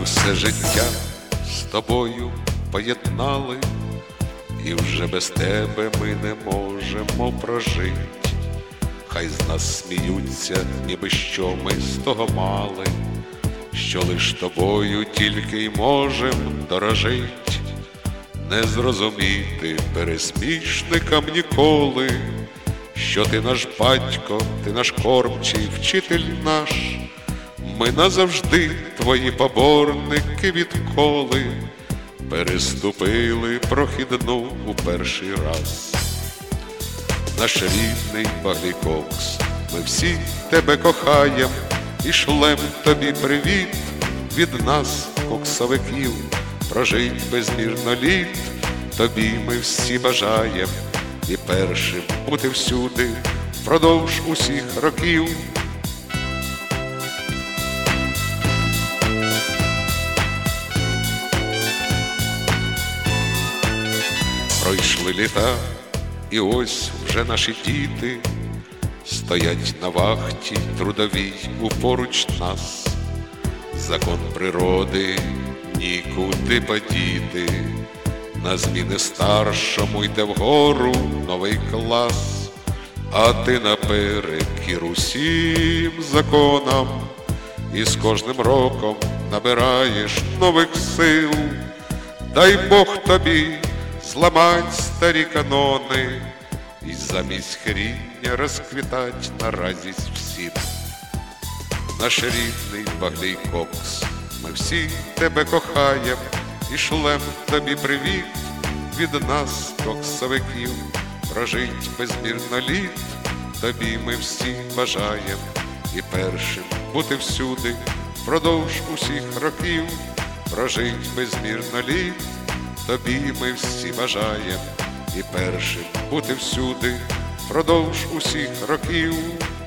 все життя з тобою поєднали, і вже без тебе ми не можемо прожить. Хай з нас сміються, ніби що ми з того мали, що лиш тобою тільки й можем дорожить. Не зрозуміти пересмішникам ніколи, що ти наш батько, ти наш кормчий, вчитель наш. Ми назавжди твої поборники відколи переступили прохідну у перший раз. Наш рідний Багрій Кокс, ми всі тебе кохаєм і шлем тобі привіт від нас, коксовиків. Прожить безмірно літ тобі ми всі бажаєм, і першим бути всюди впродовж усіх років. Пройшли літа, і ось вже наші діти стоять на вахті трудовій упоруч нас. Закон природи нікуди подіти, на зміни старшому йде вгору новий клас. А ти наперекір усім законам, і з кожним роком набираєш нових сил. Дай Бог тобі зламать старі канони і замість хріння розквітать наразі всім. Наш рідний Багрій Кокс, ми всі тебе кохаєм і шлем тобі привіт від нас, коксовиків. Прожить безмірно літ тобі ми всі бажаєм, і першим бути всюди впродовж усіх років. Прожить безмірно літ тобі ми всі бажаєм, і першим бути всюди впродовж усіх років.